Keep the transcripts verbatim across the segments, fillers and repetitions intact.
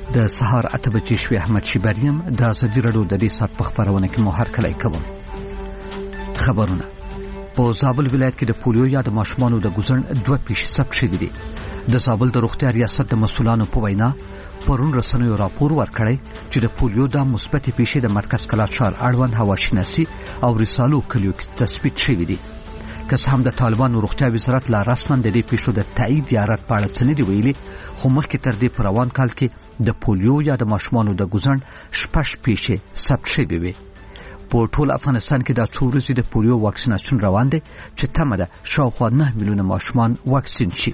د سهار اته بجې شوې. احمد شیبریم د ازادي راډیو د دې ساعت په خبرونه کې مو هرکلی کوم. خبرونه. په زابل ولایت کې د پولیو یا د ماشومانو د ګوزن دوه پیښې ثبت شوې دي. د زابل د روغتیا ریاست د مسؤلانو په وینا پرون رسنیو راپور ورکړی چې د پولیو د مثبتې پیښې د مرکز کلات ښار اړوند هواشناسي او رسالو کلیو کې تثبیت شوې دي. که څه هم د طالبانو روغتیا وزارت لا رسما د دې پیښو د تایید یا رد په اړه څه نه دي ویلي، خو مخکې تر دې په روان کال کې د پولیو یا د ماشومانو د ګوزن شپږ پیښې ثبت شوې وې. په ټول افغانستان کې دا څو ورځې د پولیو واکسیناسیون روان دی چې تمه ده شاوخوا نه میلیونه ماشومان واکسین شي.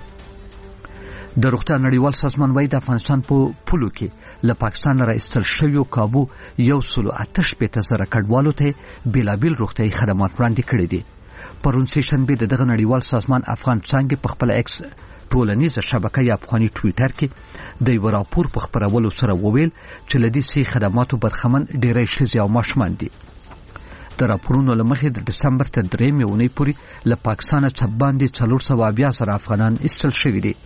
د روغتیا نړیوال سازمان وايي د افغانستان په پولو کې له پاکستان را ایستل شویو کابو یو سلو اته شپېته زره کډوالو ته بیلابیل روغتیايي خدمات وړاندې کړي دي. پرون سه شنبه د دغه نړیوال سازمان افغان څنګه په خپل ایکس ټولنیزه شبکه یا افغاني ټویټر کې د یو راپور په خبرولو سره وویل چې لدی سي خدماتو برخمن ډیری ښځې او ماشومان دي. د راپورونو لمخې د دسمبر تر درېیمې اونۍ پورې له پاکستانه څخه باندې څلور سوه بیا زره افغانان ایستل شوي دي.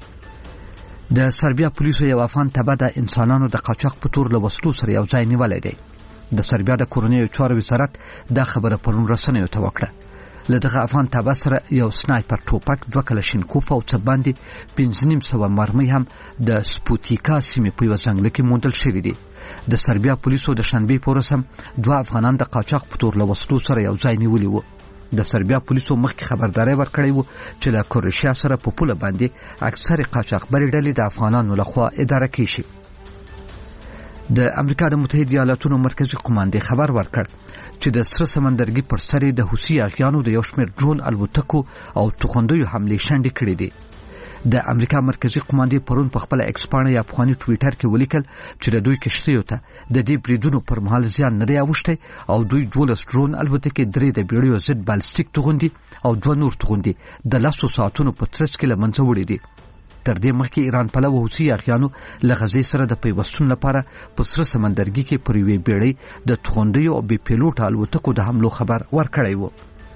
د سربیا پولیسو یو افغان تبع د انسانانو د قاچاق په تور له وسلو سره یو ځای نیولی دی. د سربیا د کورنیو چارو وزارت دا خبره پرون رسنیو ته وکړه. له دغه افغان تبع سره یو سنایپر ټوپک، دوه کلشینکوف او څه باندې پنځه نیم سوه مرمۍ هم د سپوتیکا سیمې په یوه ځنګله کې موندل شوي دي. د سربیا پولیسو د شنبې په ورځ هم دوه افغانان د قاچاق په تور له وسلو سره یو ځای نیولي وو. د سربیا پولیسو مخکې خبرداری ورکړی وو چې له کروشیا سره په پوله باندې اکثر قاچاقبرې ډلې د افغانانو لخوا اداره کیږي. د امریکا د متحده ایالاتونو مرکزی قوماندې خبر ورکړ چې د سره سمندرګي پر سر د حوثي اغیانو د یو شمېر ډرون الوتکو او توغندیو حملې شنډې کړې دي. د امریکا مرکزی قوماندې پرون په خپل ایکس پاڼه یا افغاني ټویټر کې ولیکل چې د دوی کشتیو ته د دې بریدونو پر مهال زیان نه دی اوښتی او دوی دولس ډرون الوتکې، درې د بیړیو ضد بالستیک توغندي او دوه نور توغندي د لسو ساعتونو په ترڅ کې له منځه وړي دي. تر دې مخکې ایران پلوه حوثي اغیانو له غزې سره د پیوستون لپاره په سره سمندرګي کې پر یوې بیړۍ د توغندیو او بې پیلوټه الوتکو د حملو خبر ورکړی و.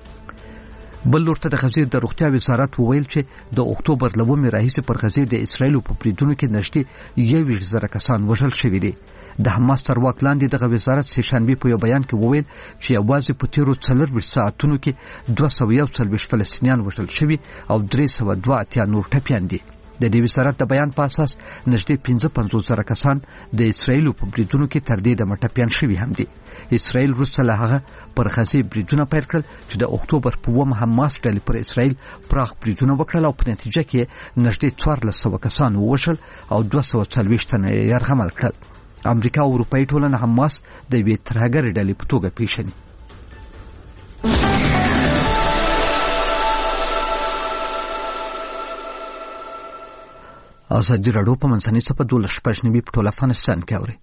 بل لور ته د غزې د روغتیا وزارت وویل چې د اکتوبر له اوومې راهیسې پر غزې د اسرایلو په بریدونو کې نږدې یوویشت زره کسان وژل شوي دي. د حماس تر واک لاندې دغه وزارت سه شنبې په یو بیان کې وویل چې یوازې په تیرو څلورویشت ساعتونو کې دوه سوه یو څلوېښت فلسطینیان وژل شوي او درې سوه دوه اتیا نور ټپیان دي. د دې وزارت د بیان په اساس نږدې پنځه پنځوس زره کسان د اسرایلو په بریدونو کې تر دې دمه ټپیان شوي هم دي. اسرایل وروسته له هغه پر غزې بریدونه پیل کړل چې د اکتوبر په اوومه حماس ډلې پر اسرایل پراخ بریدونه وکړل او په نتیجه کې نږدې څوارلس سوه کسان ووژل او دوه سوه څلوېښت تنه یې یرغمل کړل. امریکا او اروپایي ټولنه حماس د یوې ترهګرې ډلې په توګه پیژني. ازادي راډیو په منځنۍ صفحه دولس شپږ نوي په ټول افغانستان کې اوري.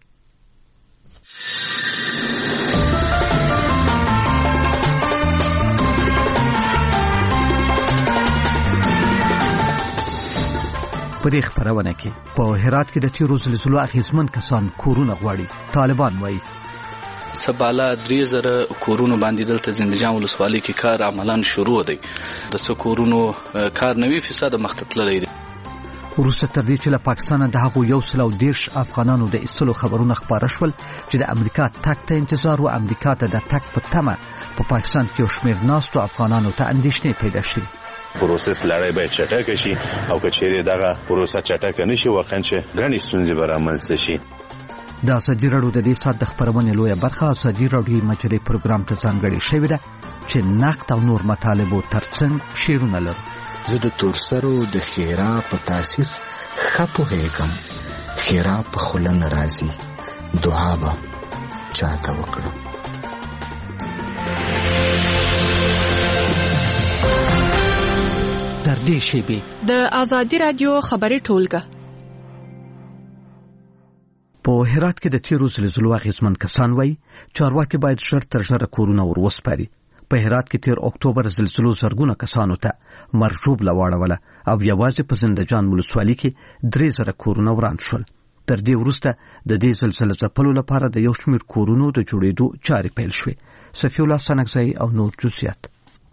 په دې خبرونه کې په هرات کې د تیرو زلزلو اغیزمن کسان کورونه غواړي. طالبان وایي سباله درې زره کورونو باندې دلته زندجان ولسوالۍ کې کار عملاً شروع دی. د څو کورونو کار نوي فیصد مخ ته تللی دی. وروسته تر دې چې له پاکستانه د هغو یو سل او دېرش افغانانو د ایستلو خبرونه خپاره شول چې د امریکا تګ ته انتظار و، امریکا ته د تګ په تمه په پاکستان کې یو شمېر ناستو افغانانو ته اندېښنې پیدا شوې. پروسس لړۍ باید چټکه شي او که چیرې دغه پروسه چټکه نشي واقعا چې ګڼې ستونزې به رامنځته شي. د ازادي راډیو د دې ساعت د خپرونې لویه برخه ازادي راډیو مجلې پروګرام ته ځانګړې شوې ده چې نقد او نور مطالبو ترڅنګ شعرونه لرو. زه د تورسرو د خیرا په تاثیر ښه پوهېږم. خیرا په خوله نه راځي، دعا به چاته وکړم. تر دې شیبې د ازادي راډیو خبري ټولګه په هرات کې د تیرو زلزلو اغیزمن کسان وایي چارواکي باید ژر تر ژره کورونه ور وسپاري. په هرات کې تیر اکتوبر زلزلو زرګونه کسانو ته مرجوب لواړوله او یوازې په زندجان ولسوالۍ کې درې زره کورونه وران شول. تر دې وروسته د دې زلزلې ځپلو لپاره د یو شمېر کورونو د جوړېدو چارې پیل شوې. صفی الله سنگزی او نور جزئیات.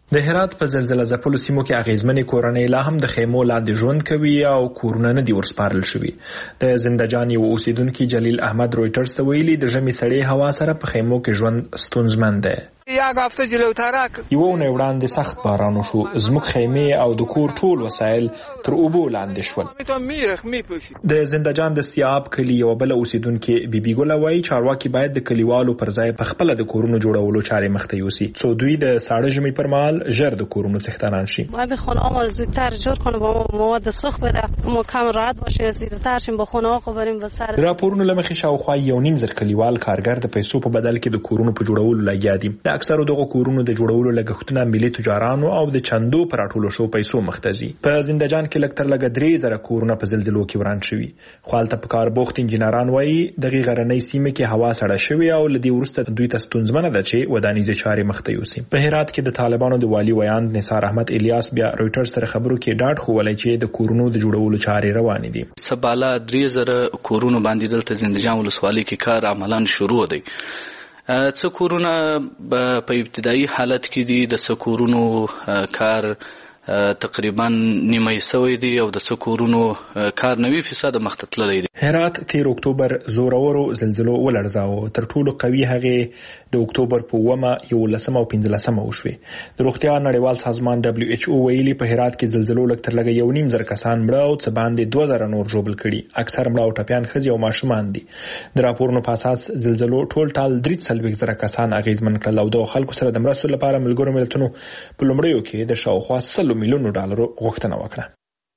د هرات په زلزلہ ځپلو سیمو کې اغیزمنې کورنۍ لا هم د خیمو لاندې ژوند کوي او کورونه نه دي ورسپارل شوي. د زندهجان یو اوسیدونکي جلیل احمد رویټرز ته ویلي د ژمي سړې هوا سره په خیمو کې ژوند ستونزمن دی. یک هفته جلوتر یو اونۍ وړاندې سخت باران وشو. زموږ خیمې او د کور ټول وسایل تر اوبو لاندې شول. د زندهجان د سیاب کلي یو بل اوسیدونکي بیبي ګل وایي چارواکي باید د کلیوالو پر ځای په خپل د کورونو جوړولو چارې مخته یوسي څو دوی د ساړه ژمي پر مهال ژر د کورونو څښتنان شي. باید خونه آمال زودتر جور کنه با مواد سوخت بده ما کم راحت باشیم رسیدتر شیم با خونه ها بریم به سر. راپورونه لمخې شاوخوا یو نیم زر کلیوال کارګر د پیسو په بدل کې د کورونو په جوړولو لګیا دي. د اکثرو دغه کورونو د جوړولو لګښتونه ملي تجارانو او د چندو پر ټولو شو پیسو مختزي. په زندهجان کې لکتر لګ درې زره کورونه په زلزلو کې وران شوي. خالته په کار بوخت انجنیران وایي دغه غرنۍ سیمه کې هوا سړه شوې او لدی ورسته دوی ته ستونزمنه ده چې ودانیزه چارې مخته یوسي. په هرات کې د طالبانو د والی ویاند نثار احمد الیاس بیا رویټرز سره خبرو کې ډاډ خوولای چې د کورونو د جوړولو چارې روانې دي. سباله درې زره کورونه باندې دلته زندهجان ولسوالۍ کې کار عملاً شروع دی. څه کورونه په ابتدایي حالت کې دي د څه کورونو کار تقریبا نیمه سوی دی او د څه کورونو کار نوي فیصد مخته تللی دی. هرات تیر اکتوبر زورورو زلزلو ولړزاوه. تر ټولو قوي هغه د اکتوبر په اوومه یولسمه او پنځلسمه وشوې. د روغتیا نړیوال سازمان دبليو ایچ او ویلي په هرات کې زلزلو لکتر لګ یو نیم زر کسان مړه او څه باندې دوه زره نور ژوبل کړي. اکثر مړه او ټپيان ښځې او ماشومان دي. د راپورونو په اساس زلزلو ټول ټال درې څلوېښت زره کسان اغیزمن کړل او د خلکو سره د مرستو لپاره ملګرو ملتونو په لومړیو کې د شاوخوا سل میلیونو ډالرو غوښتنه وکړه.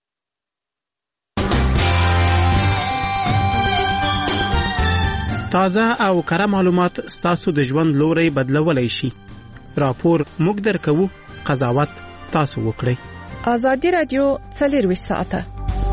تازه او کره معلومات ستاسو د ژوند لوري بدلولای شي. راپور موږ درکو، قضاوت تاسو وکړئ. ازادي رادیو څلورویشت ساعته.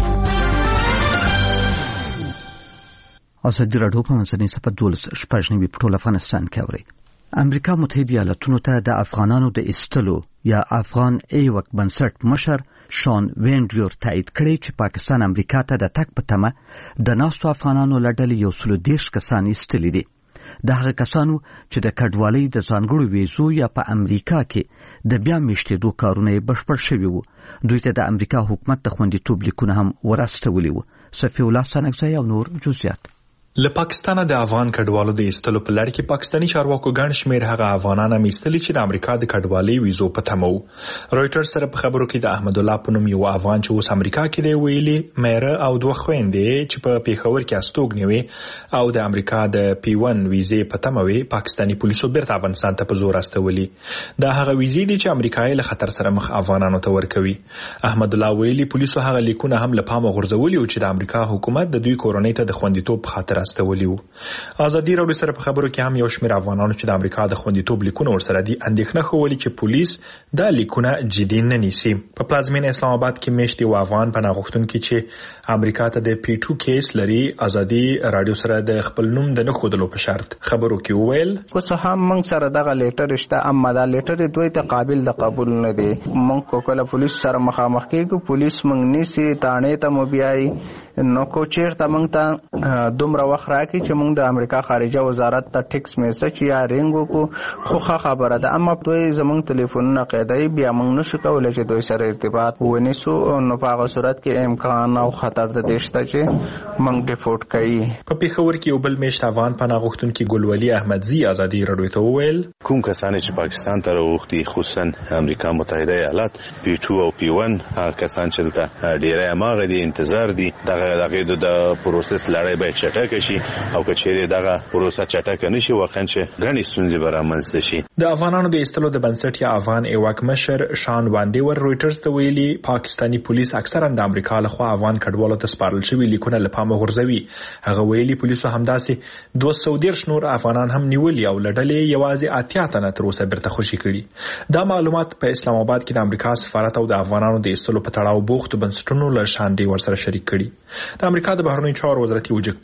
ازادي رادیو په منځنۍ صفحه دولس شپږ نوي په ټول افغانستان کې اوري. امریکا متحده ایالاتونو ته د افغانانو د ایستلو یا افغان ایوک بنسټ مشر شان وینډریور تایید کړی چې پاکستان امریکا ته د تک په تمه د ناستو افغانانو لړل یو سل دیرش کسان ایستلي دي. د هغه کسانو چې د کډوالۍ د ځانګړو ویزو یا په امریکا کې د بیا میشتېدو کارونه بشپړ شوي وو. دوی ته د امریکا حکومت د خوندیتوب لیکونه هم ورستولي وو. صفی الله سنگزی او نور جزئیات. له پاکستانه د افغان کډوالو د ایستلو په لړ کې پاکستاني چارواکو ګڼ شمېر هغه افغانان هم ایستلي چې د امریکا د کډوالۍ ویزو په تمه وو. رویټرز سره په خبرو کې د احمد الله په نوم یو افغان چې اوس امریکا کې دی ویلي مېره او دوه خويندې چې په پیښور کې استوګنې وي او د امریکا د پی ون ویزې په تمه وي پاکستاني پولیسو بیرته افغانستان ته په زور استولي. دا هغه ویزې دي چې امریکایي له خطر سره مخ افغانانو ته ورکوي. احمد الله ویلي پولیسو هغه لیکونه هم له پامه غورځولي چې د امریکا حکومت د دوی کورنۍ ته د خوندیتوب په خاطر استولي وو. ازادي راډیو سره په خبرو کې هم یو شمېر افغانانو چې د امریکا د خوندیتوب لیکونه ورسره دي اندېښنه ښودلې چې پولیس دا لیکونه جدي نه نیسي. په پلازمینه اسلام آباد کې میشت یو افغان پناه غوښتونکي چې امریکا ته د پی ټو کیس لري ازادي راډیو سره د خپل نوم د نه ښودلو په شرط خبرو کې وویل اوس هم موږ سره دغه لیټر شته اما دا لیټر دوی ته قابل د قبول نه دی. موږ کله پولیس سره مخامخ کېږو پولیس موږ نیسي تانه ته مو بیاي نو کو چیرته موږ ته دومره وخت راکړي چې موږ د امریکا خارجه وزارت ته ټیکس میسج یا رینګو کو خو خبره ده اما دوی زموږ ټلیفونونه قیدای بیا موږ نشو کولای چې دوی سره ارتباط ونیسو نو په هغه صورت کې امکان او خطر د دشته چې موږ ډیفورت کوي. په پیښور کې یو بل میشت افغان پناه غوښتونکي ګلولي احمدزي ازادي راډیو ته وویل کوم کسان چې پاکستان ته راوختي خصوصا امریکا متحده ایالات پی ټو او پی ون هغه کسان چې دلته ډیره ماغه دي انتظار دي دغه دغه د پروسس لړۍ باید چټک شي او کچېره دغه پروسه چټک نشي واقعا چې غني ستونزې برامنځته شي. د افغانانو د ایستلو د بنسټ یا افغان ایواک مشر شان واندیور رویټرز ته ویلي پاکستانی پولیس اکثرا د امریکا له خوا افغان کډوالو ته سپارل شوی لیکونه له پامه غورځوي. هغه ویلي پولیسو همداسې دوه سوه دیرش نور افغانان هم نیولي او لړلې یوازې اتیا تنه تر اوسه بیرته خوشي کړي. دا معلومات په اسلام آباد کې د امریکا سفارت او د افغانانو د ایستلو په تړاو بوختو بنسټونو له شاندې ورسره شریک کړي. د امریکا د بهرنیو چارو وزارت یو جګپوړي چارواکي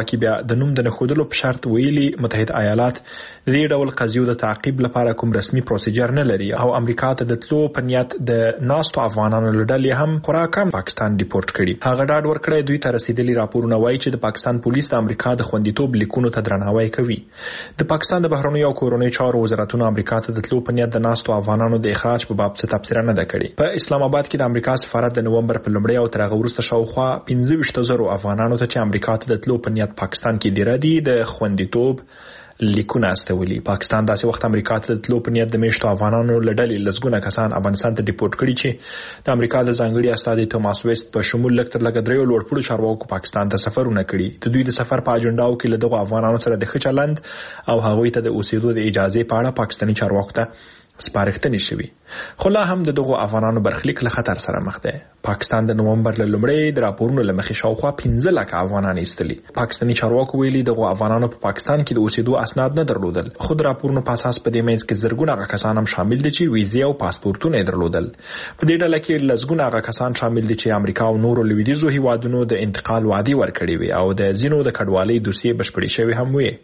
چارواکي بیا د نوم د نښودلو په شرط ویلي متحده ایالات د دې ډول قضیو د تعقیب لپاره کوم رسمي پروسیجر نه لري او امریکا ته د تلو په نیت د ناستو افغانانو له ډلې هم خورا کم پاکستان ډیپورټ کړي. هغه ډاډ ورکړی دوی ته رسیدلي راپورونه وایي چې د پاکستان پولیس د امریکا د خوندیتوب لیکونو ته درناوی کوي. د پاکستان د بهرنیو او کورنیو چارو وزارتونو امریکا ته د تلو په نیت د ناستو افغانانو د اخراج په باب څه تبصره نه ده کړې. په اسلام آباد کې د امریکا سفارت د نومبر په لومړۍ او تر هغه وروسته شاوخوا پنځه ویشت زره افغانانو ته چې امریکا ته د تلو په نیت پاکستان کې ډیر دي د خوندیتوب لیکونه استولي. پاکستان داسې وخت امریکا ته د تلو په نیت د میشتو افغانانو له ډلې لسګونه کسان افغانستان ته ډیپورټ کړي چې د امریکا د ځانګړي استازي توماس ویست په شمول لږ تر لږه دریو لوړپوړو چارواکو پاکستان ته سفرونه کړي. د دوی د سفر په اجنډاو کې له دغو افغانانو سره د ښه چلند او هغوی ته د اوسېدو د اجازې په اړه پاکستاني چارواکو ته سپارښتنې شوي. خو لا هم د دغو افغانانو برخلیک له خطر سره مخ دی. پاکستان د نومبر له لومړۍ د راپورونو له مخې شاوخوا پنځه لکه افغانان ایستلي. پاکستاني چارواکو ویلي دغو افغانانو په پاکستان کې د اوسېدو اسناد نه درلودل. خو د راپورونو په اساس په دې منځ کې زرګونه هغه کسان هم شامل دي چې ویزې او پاسپورتونه یې درلودل. په دې ډله کې لسګونه هغه کسان شامل دي چې امریکا او نورو لویدیځو هیوادونو د انتقال وعدې ورکړې وي او د ځینو د کډوالۍ دوسیې بشپړې شوې هم وي.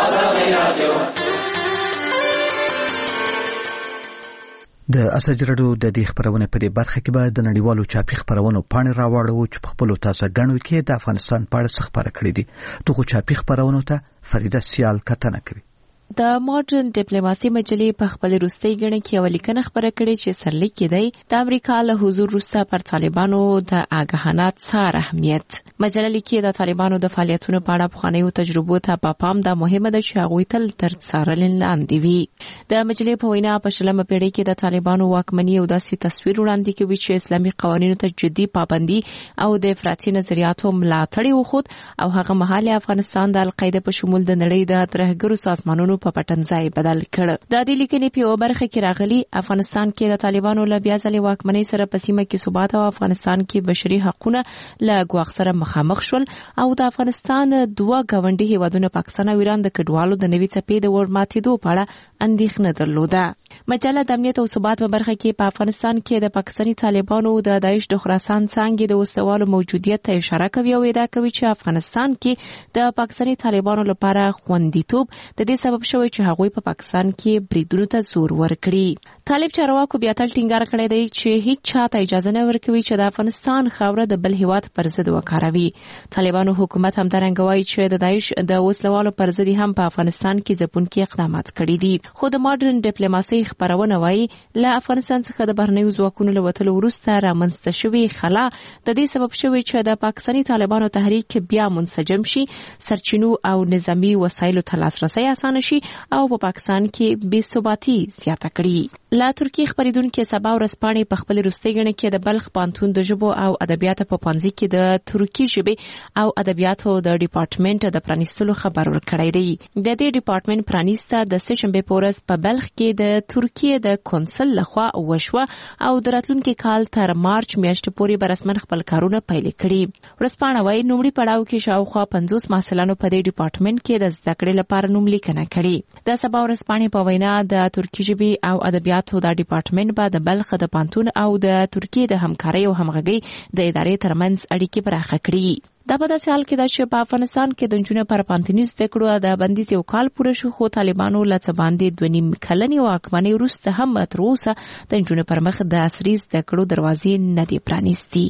د اساجي رادیو د دې خبرونه په دې برخه کې به د نړیوالو چاپي خبرونو پاڼې راوړو چې په خپل تازه غنوي کې د افغانستان په اړه خبره کړې دي. دغه چاپي خبرونو ته فریده سیال کتنه کوي. د ماډرن ډیپلوماسي مجلې په خپل روستۍ غړي کې یو لیکنه خبره کړې چې سرلیک کې دی د امریکا له حضور وروسته پر طالبانو د آګاهانه څار اهمیت. مجله لیکي د طالبانو د فعالیتونو په اړه پخوانیو تجربو ته په پام د مهمه ده چې هغوی تل تر څارنې لاندې وي. د مجلې په وینا په شلمه پیړۍ کې د طالبانو واکمني او داسې تصویر وړاندې کوي چې اسلامي قوانینو ته جدي پابندي او د افراطي نظریاتو ملاتړ وخت او هغه مهال افغانستان د القاعده په شمول د نړۍ د ترهګرو سازمانونو په پټنځای بدل کړ. د دې لیکنې په یوه برخه کې راغلي افغانستان کې د طالبانو له بیا ځلې واکمنۍ سره په سیمه کې ثبات او افغانستان کې بشري حقوقونه له ګواښ سره مخامخ شول او د افغانستان دوه ګاونډي هیوادونو پاکستان او ایران د کډوالو د نوي څپې د ورماتېدو په اړه اندېښنه درلوده. مجله د امنیت او ثبات په برخه کې په افغانستان کې د پاکستاني طالبانو د داعش د خراسان څانګې د وسوالو موجودیت ته اشاره کوي او ادعا کوي چې افغانستان کې د پاکستاني طالبانو لپاره خوندیتوب د دې سبب شوی چې هغوی په پاکستان کې بریدونو ته زور ورکړي. طالب چارواکو بیا تل ټینګار کړی دی چې هیڅ چاته اجازه نه ورکوي چې د افغانستان خاوره د بل هیواد پر ضد وکاروي. طالبانو حکومت هم درنګ وایي چې د داعش د وسلوالو پر ضد هم په افغانستان کې ځپونکي اقدامات کړي دي. خو د ماډرن ډیپلوماسي خبرونه وایي له افغانستان څخه د بهرنیو ځواکونو له وتلو وروسته رامنځته شوې خلا د دې سبب شوی چې د پاکستاني طالبانو تحریک بیا منسجم شي، سرچینو او نظامی وسایلو ته لاسرسی اسانه شي او په پاکستان کې بې ثباتي زیاته کړي. لا ترکیه خبریدونکو سبا ورځپاڼې په خپل روستۍ غړي کې د بلخ پانتون د ژبو او ادبیاتو په پانځي کې د ترکی ژبې او ادبیاتو د ډپارټمنټ د پرانیستلو خبر ورکړی دی. د دې ډپارټمنټ پرانیسته د سشنبه په ورځ په بلخ کې د ترکیه د کونسل لخوا وشوه او د راتلونکي کال تر مارچ میاشتې پورې به رسمن خپل کارونه پیل کړي. ورځپاڼه وايي نوموړي پړاو کې شاوخوا پنځوس محصلانو په دې ډپارټمنټ کې د زده کړې لپاره نوملیکنه کړې. د سبا ورځپاڼې په وینا د ترکی ژبې او ادبیاتو د ډپارټمنټ به د بلخ د پانتون او د ترکیه د همکارۍ او همغږۍ د ادارې ترمنځ اړیکې پراخه کړي. دا په داسې حال کې ده چې په افغانستان کې د نجونو پر پانتوني زده کړو د بندیز یو کال پوره شو، خو طالبانو له څه باندې دوه نیم کلنې واکمنۍ وروسته هم تر اوسه د نجونو پر مخ د عصري زده کړو دروازې نه دي پرانیستي.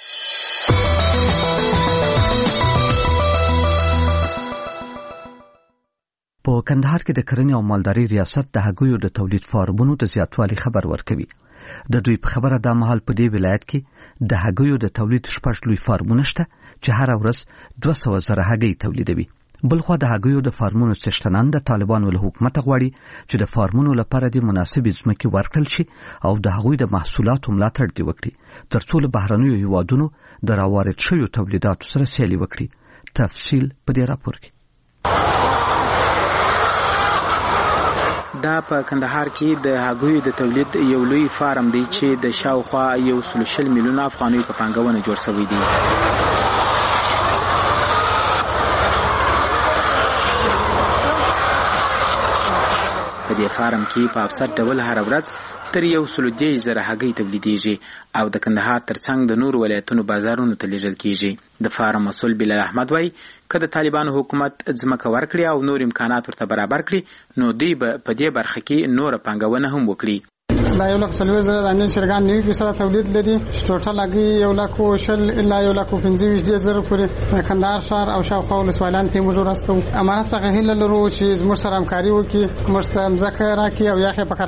په کندهار کې د کرنې او مالدارۍ ریاست د هګیو د تولید فارمونو د زیاتوالي خبر ورکوي. د دوی په خبره د مهال په دې ولایت کې د هګیو د تولید شپږ لوی فارمونه شته چې هر ورځ دوه سوه زره هګۍ تولیدوي. بلخوا د هګیو د فارمونو څښتنان د طالبانو له حکومت غواړي چې د فارمونو لپاره د مناسبې ځمکې ورکړل شي او د هغوی د محصولاتو ملاتړ دې وکړي ترڅو له بهرنیو هیوادونو د راوارد شویو تولیداتو سره سیالي وکړي. تفصیل په دې راپور کې. دا په کندهار کې د هګیو د تولید یو لوی فارم دی چې د شاوخوا یو سل شل میلیونه افغانۍ په پانګونه جوړ شوی دی. په دې فارم کې په افسر ډول هر ورځ تر یو سل دېرش زره هګۍ تولیدېږي او د کندهار ترڅنګ د نورو ولایتونو بازارونو ته لیږل کېږي. د فارم مسؤل بلال احمد وایي کله طالبانو حکومت ځمکه ورکړي او نور امکانات ورته برابر کړي نو دوی به په دې برخه کې نور پانګونه هم وکړي. دا یو لک څلور زره دانې چرګان نوي فیصده تولید لري، ټوټل لګي یو لک شل الا یو لک پنځه ویشت زره پورې. د کندهار ښار او شاوخوا ولسوالیان ته موږ راستو امانت څخه هیله لرو چې زموږ سره همکاري وکړي، موږ ته ځمکه راکړي او یا په